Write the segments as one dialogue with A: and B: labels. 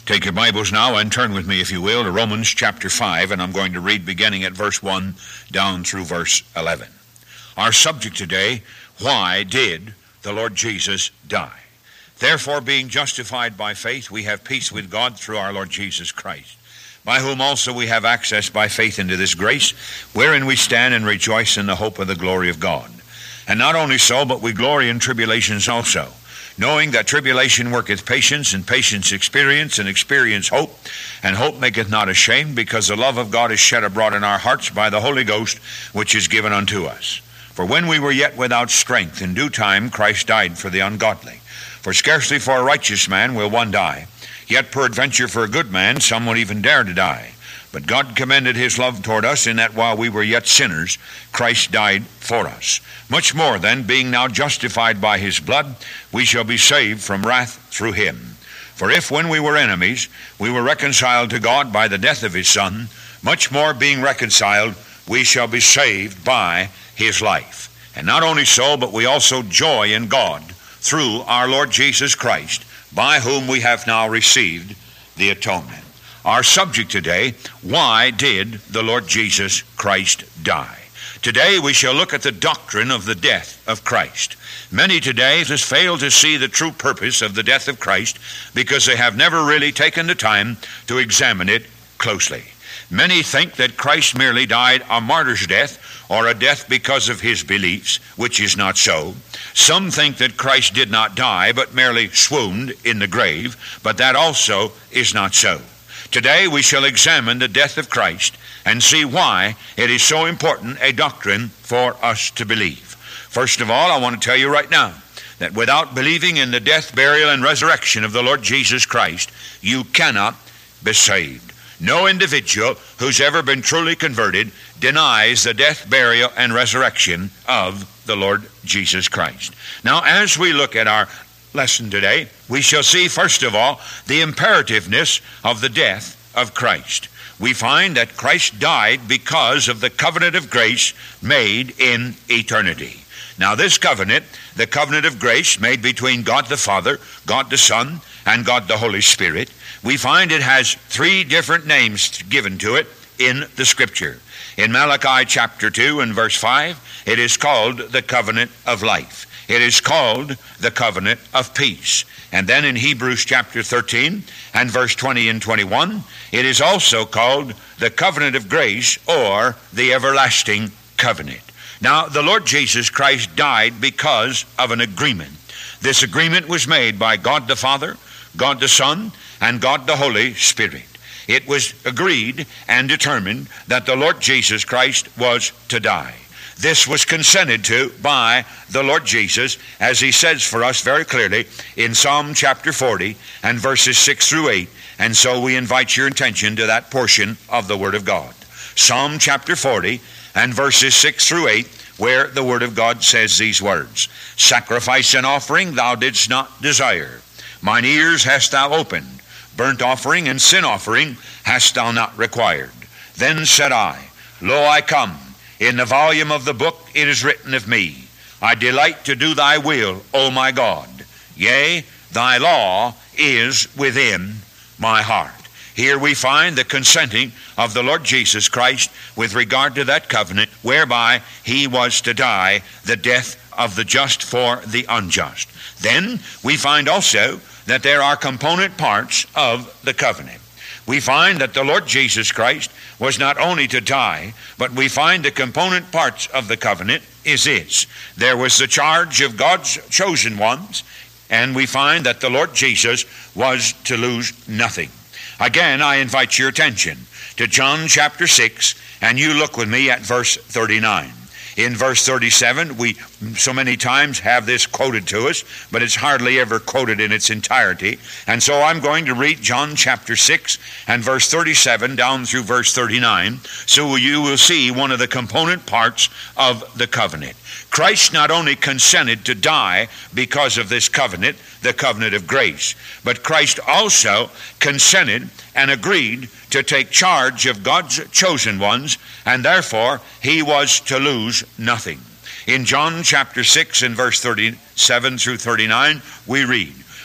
A: Take your Bibles now and turn with me, if you will, to Romans chapter 5, and I'm going to read beginning at verse 1 down through verse 11. Our subject today, why did the Lord Jesus die? Therefore, being justified by faith, we have peace with God through our Lord Jesus Christ, by whom also we have access by faith into this grace, wherein we stand and rejoice in the hope of the glory of God. And not only so, but we glory in tribulations also, knowing that tribulation worketh patience, and patience experience, and experience hope. And hope maketh not ashamed, because the love of God is shed abroad in our hearts by the Holy Ghost, which is given unto us. For when we were yet without strength, in due time Christ died for the ungodly. For scarcely for a righteous man will one die, yet peradventure for a good man some would even dare to die. But God commended his love toward us, in that while we were yet sinners, Christ died for us. Much more then, being now justified by his blood, we shall be saved from wrath through him. For if when we were enemies, we were reconciled to God by the death of his Son, much more being reconciled, we shall be saved by his life. And not only so, but we also joy in God through our Lord Jesus Christ, by whom we have now received the atonement. Our subject today, why did the Lord Jesus Christ die? Today we shall look at the doctrine of the death of Christ. Many today have failed to see the true purpose of the death of Christ because they have never really taken the time to examine it closely. Many think that Christ merely died a martyr's death, or a death because of his beliefs, which is not so. Some think that Christ did not die, but merely swooned in the grave, but that also is not so. Today we shall examine the death of Christ and see why it is so important a doctrine for us to believe. First of all, I want to tell you right now that without believing in the death, burial, and resurrection of the Lord Jesus Christ, you cannot be saved. No individual who's ever been truly converted denies the death, burial, and resurrection of the Lord Jesus Christ. Now, as we look at our lesson today, we shall see, first of all, the imperativeness of the death of Christ. We find that Christ died because of the covenant of grace made in eternity. Now, this covenant, the covenant of grace made between God the Father, God the Son, and God the Holy Spirit, we find it has three different names given to it in the Scripture. In Malachi chapter 2 and verse 5, it is called the covenant of life. It is called the covenant of peace. And then in Hebrews chapter 13 and verse 20 and 21, it is also called the covenant of grace, or the everlasting covenant. Now, the Lord Jesus Christ died because of an agreement. This agreement was made by God the Father, God the Son, and God the Holy Spirit. It was agreed and determined that the Lord Jesus Christ was to die. This was consented to by the Lord Jesus, as he says for us very clearly in Psalm chapter 40 and verses 6 through 8. And so we invite your attention to that portion of the Word of God. Psalm chapter 40 and verses 6 through 8, where the Word of God says these words: Sacrifice and offering thou didst not desire. Mine ears hast thou opened. Burnt offering and sin offering hast thou not required. Then said I, Lo, I come. In the volume of the book it is written of me, I delight to do thy will, O my God. Yea, thy law is within my heart. Here we find the consenting of the Lord Jesus Christ with regard to that covenant whereby he was to die the death of the just for the unjust. Then we find also that there are component parts of the covenant. We find that the Lord Jesus Christ was not only to die, but we find the component parts of the covenant is this. There was the charge of God's chosen ones, and we find that the Lord Jesus was to lose nothing. Again, I invite your attention to John chapter 6, and you look with me at verse 39. In verse 37, we so many times have this quoted to us, but it's hardly ever quoted in its entirety. And so I'm going to read John chapter 6 and verse 37 down through verse 39, so you will see one of the component parts of the covenant. Christ not only consented to die because of this covenant, the covenant of grace, but Christ also consented and agreed to take charge of God's chosen ones, and therefore he was to lose nothing. In John chapter 6 and verse 37 through 39, we read,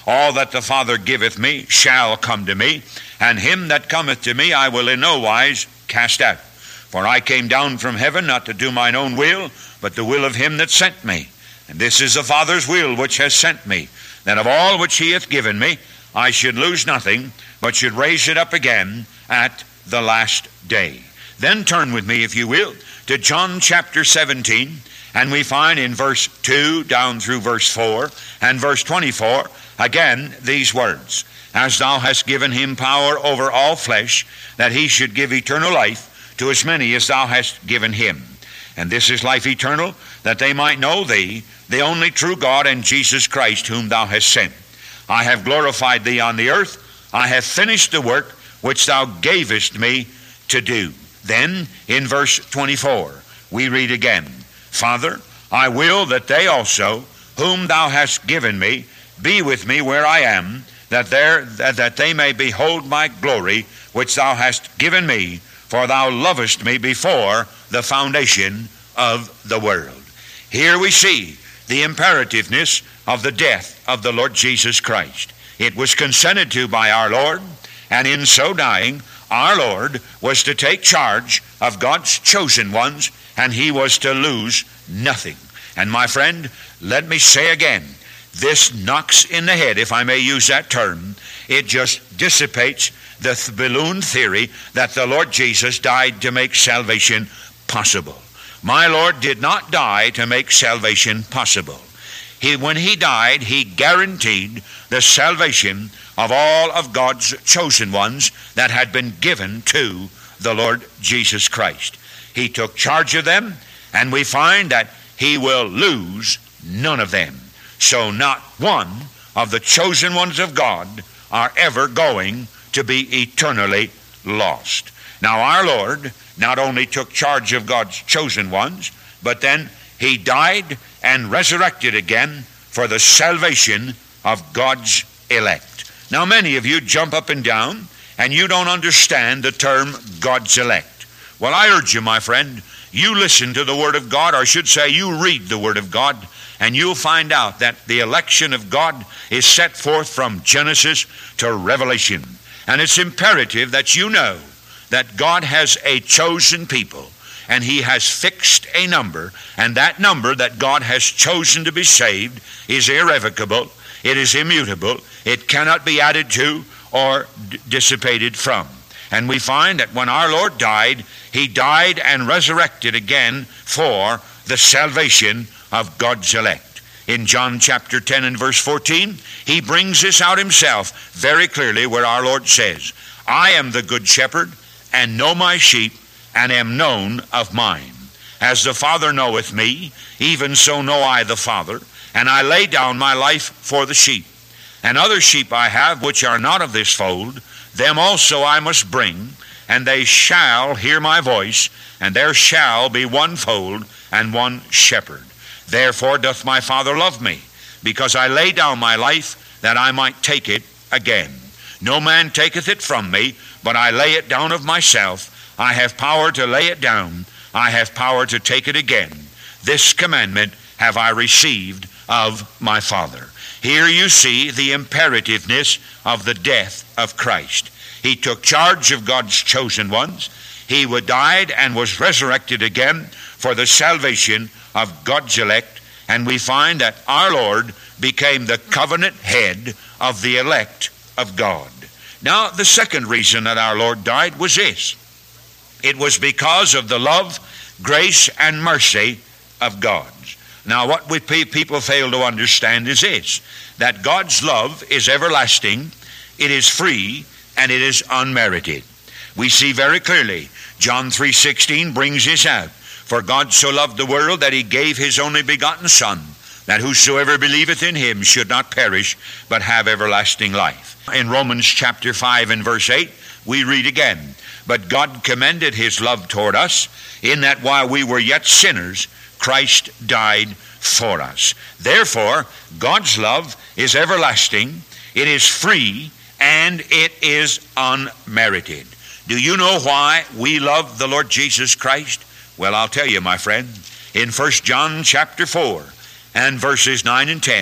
A: All that the Father giveth me shall come to me, and him that cometh to me I will in no wise cast out. For I came down from heaven not to do mine own will, but the will of him that sent me. And this is the Father's will which has sent me, that of all which he hath given me I should lose nothing, but should raise it up again at the last day. Then turn with me, if you will, to John chapter 17, and we find in verse 2 down through verse 4 and verse 24, again these words, As thou hast given him power over all flesh, that he should give eternal life to as many as thou hast given him. And this is life eternal, that they might know thee, the only true God, and Jesus Christ, whom thou hast sent. I have glorified thee on the earth. I have finished the work which thou gavest me to do. Then, in verse 24, we read again, Father, I will that they also, whom thou hast given me, be with me where I am, that they may behold my glory, which thou hast given me, for thou lovest me before the foundation of the world. Here we see the imperativeness of the death of the Lord Jesus Christ. It was consented to by our Lord, and in so dying, our Lord was to take charge of God's chosen ones, and he was to lose nothing. And my friend, let me say again, this knocks in the head, if I may use that term. It just dissipates the balloon theory that the Lord Jesus died to make salvation possible. My Lord did not die to make salvation possible. When he died, he guaranteed the salvation of all of God's chosen ones that had been given to the Lord Jesus Christ. He took charge of them, and we find that he will lose none of them. So not one of the chosen ones of God are ever going to be eternally lost. Now our Lord not only took charge of God's chosen ones, but then he died and resurrected again for the salvation of God's elect. Now many of you jump up and down and you don't understand the term God's elect. Well, I urge you, my friend, you listen to the Word of God, or I should say you read the Word of God, and you'll find out that the election of God is set forth from Genesis to Revelation. And it's imperative that you know that God has a chosen people, and he has fixed a number, and that number that God has chosen to be saved is irrevocable, it is immutable, it cannot be added to or dissipated from. And we find that when our Lord died, he died and resurrected again for the salvation of God's elect. In John chapter 10 and verse 14, he brings this out himself very clearly, where our Lord says, I am the good shepherd, and know my sheep, and am known of mine. As the Father knoweth me, even so know I the Father, and I lay down my life for the sheep. And other sheep I have, which are not of this fold, them also I must bring, and they shall hear my voice, and there shall be one fold and one shepherd. Therefore doth my Father love me, because I lay down my life, that I might take it again. No man taketh it from me, but I lay it down of myself. I have power to lay it down. I have power to take it again. This commandment have I received of my Father. Here you see the imperativeness of the death of Christ. He took charge of God's chosen ones. He died and was resurrected again for the salvation of God's elect. And we find that our Lord became the covenant head of the elect of God. Now, the second reason that our Lord died was this. It was because of the love, grace, and mercy of God. Now, what people fail to understand is this, that God's love is everlasting, it is free, and it is unmerited. We see very clearly, John 3:16 brings this out. For God so loved the world that he gave his only begotten Son, that whosoever believeth in him should not perish, but have everlasting life. In Romans chapter 5 and verse 8, we read again, But God commended his love toward us, in that while we were yet sinners, Christ died for us. Therefore, God's love is everlasting, it is free, and it is unmerited. Do you know why we love the Lord Jesus Christ? Well, I'll tell you, my friend. In 1 John chapter 4 and verses 9 and 10,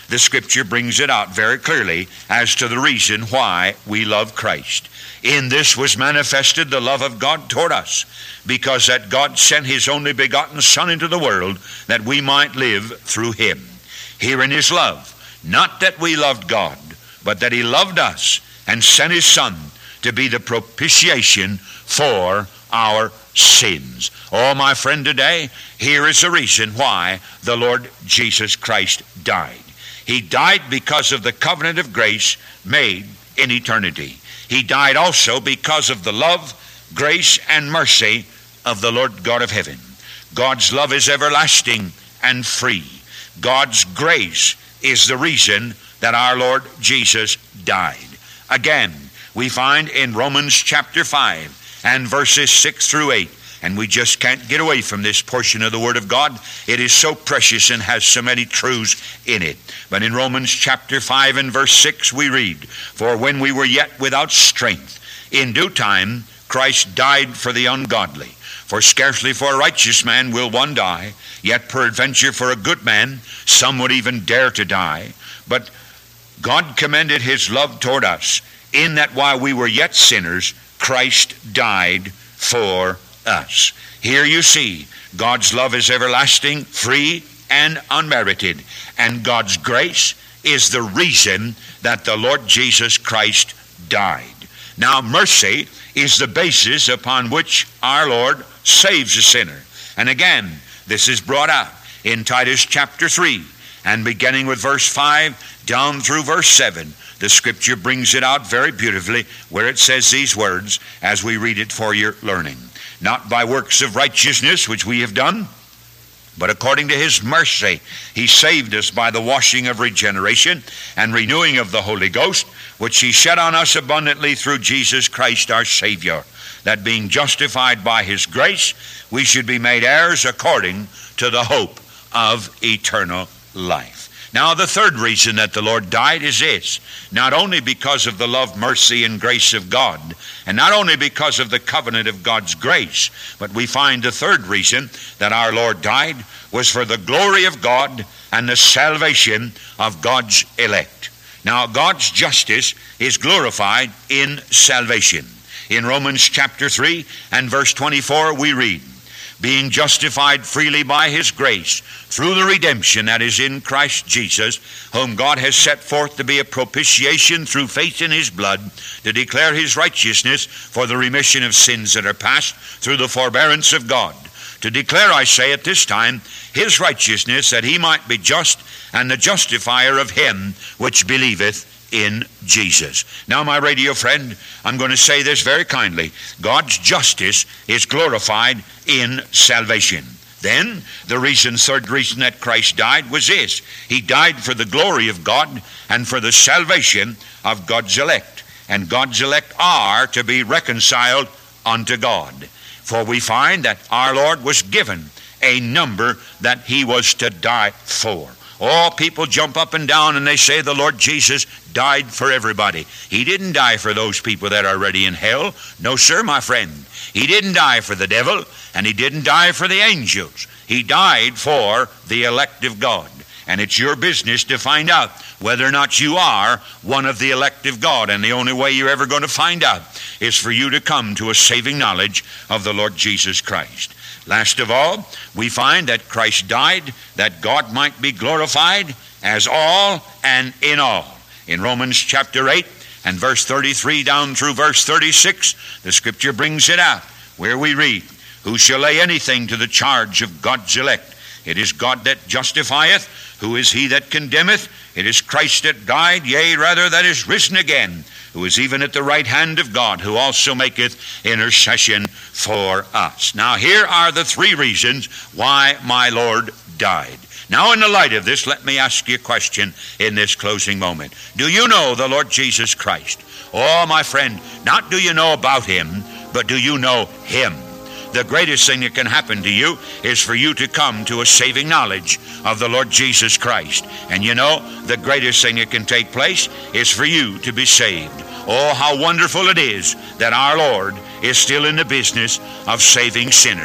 A: the Scripture brings it out very clearly as to the reason why we love Christ. In this was manifested the love of God toward us, because that God sent his only begotten Son into the world, that we might live through him. Herein is love, not that we loved God, but that he loved us and sent his Son to be the propitiation for our sins. Oh, my friend, today, here is the reason why the Lord Jesus Christ died. He died because of the covenant of grace made in eternity. He died also because of the love, grace, and mercy of the Lord God of heaven. God's love is everlasting and free. God's grace is the reason that our Lord Jesus died. Again, we find in Romans chapter 5 and verses 6 through 8, and we just can't get away from this portion of the Word of God. It is so precious and has so many truths in it. But in Romans chapter 5 and verse 6 we read, "For when we were yet without strength, in due time Christ died for the ungodly. For scarcely for a righteous man will one die, yet peradventure for a good man some would even dare to die. But God commended his love toward us, in that while we were yet sinners, Christ died for us." Here you see, God's love is everlasting, free, and unmerited. And God's grace is the reason that the Lord Jesus Christ died. Now, mercy is the basis upon which our Lord saves a sinner. And again, this is brought out in Titus chapter 3, and beginning with verse 5 down through verse 7. The Scripture brings it out very beautifully, where it says these words as we read it for your learning. "Not by works of righteousness which we have done, but according to his mercy he saved us by the washing of regeneration and renewing of the Holy Ghost, which he shed on us abundantly through Jesus Christ our Savior, that being justified by his grace, we should be made heirs according to the hope of eternal life." Now, the third reason that the Lord died is this: not only because of the love, mercy, and grace of God, and not only because of the covenant of God's grace, but we find the third reason that our Lord died was for the glory of God and the salvation of God's elect. Now, God's justice is glorified in salvation. In Romans chapter 3 and verse 24 we read, "Being justified freely by his grace, through the redemption that is in Christ Jesus, whom God has set forth to be a propitiation through faith in his blood, to declare his righteousness for the remission of sins that are past through the forbearance of God. To declare, I say, at this time, his righteousness, that he might be just and the justifier of him which believeth in Jesus." Now, my radio friend, I'm going to say this very kindly. God's justice is glorified in salvation. Then, third reason that Christ died was this: he died for the glory of God and for the salvation of God's elect. And God's elect are to be reconciled unto God. For we find that our Lord was given a number that he was to die for. All people jump up and down and they say the Lord Jesus died for everybody. He didn't die for those people that are already in hell. No, sir, my friend. He didn't die for the devil, and he didn't die for the angels. He died for the elect of God. And it's your business to find out whether or not you are one of the elect of God. And the only way you're ever going to find out is for you to come to a saving knowledge of the Lord Jesus Christ. Last of all, we find that Christ died that God might be glorified as all and in all. In Romans chapter 8 and verse 33 down through verse 36, the Scripture brings it out, where we read, "Who shall lay anything to the charge of God's elect? It is God that justifieth. Who is he that condemneth? It is Christ that died, yea, rather that is risen again, who is even at the right hand of God, who also maketh intercession for us." Now, here are the three reasons why my Lord died. Now, in the light of this, let me ask you a question in this closing moment. Do you know the Lord Jesus Christ? Oh, my friend, not do you know about him, but do you know him? The greatest thing that can happen to you is for you to come to a saving knowledge of the Lord Jesus Christ. And you know, the greatest thing that can take place is for you to be saved. Oh, how wonderful it is that our Lord is still in the business of saving sinners.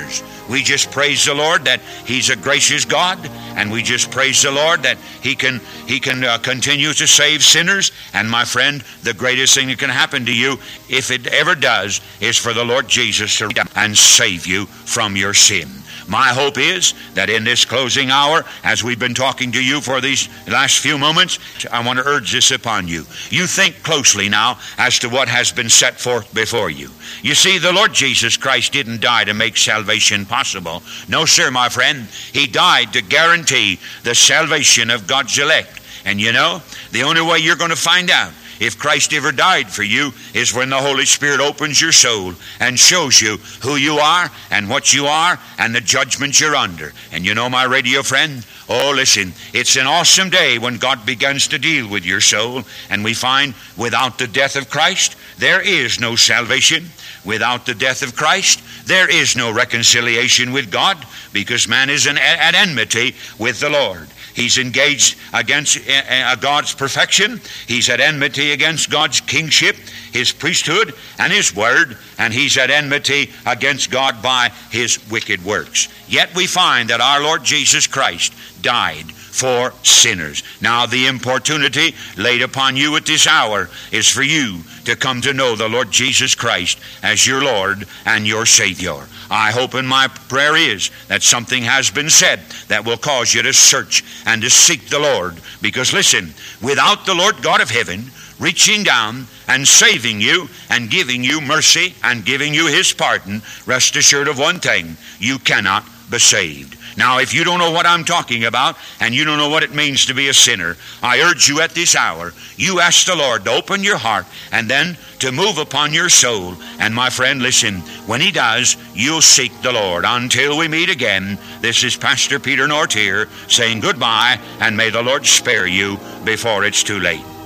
A: We just praise the Lord that He's a gracious God, and we just praise the Lord that He can continue to save sinners. And my friend, the greatest thing that can happen to you, if it ever does, is for the Lord Jesus to come and save you from your sin. My hope is that in this closing hour, as we've been talking to you for these last few moments, I want to urge this upon you. You think closely now as to what has been set forth before you. You see, the Lord Jesus Christ didn't die to make salvation possible. No, sir, my friend. He died to guarantee the salvation of God's elect. And you know, the only way you're going to find out if Christ ever died for you is when the Holy Spirit opens your soul and shows you who you are and what you are and the judgment you're under. And you know, my radio friend, oh, listen, it's an awesome day when God begins to deal with your soul, and we find without the death of Christ, there is no salvation. Without the death of Christ, there is no reconciliation with God, because man is at enmity with the Lord. He's engaged against God's perfection. He's at enmity against God's kingship, His priesthood, and His word, and he's at enmity against God by his wicked works. Yet we find that our Lord Jesus Christ died for sinners. Now the importunity laid upon you at this hour is for you to come to know the Lord Jesus Christ as your Lord and your Savior. I hope, and my prayer is, that something has been said that will cause you to search and to seek the Lord. Because listen, without the Lord God of heaven reaching down and saving you and giving you mercy and giving you His pardon, rest assured of one thing: you cannot be saved. Now, if you don't know what I'm talking about and you don't know what it means to be a sinner, I urge you at this hour, you ask the Lord to open your heart and then to move upon your soul. And my friend, listen, when He does, you'll seek the Lord. Until we meet again, this is Pastor Peter Nortier saying goodbye, and may the Lord spare you before it's too late.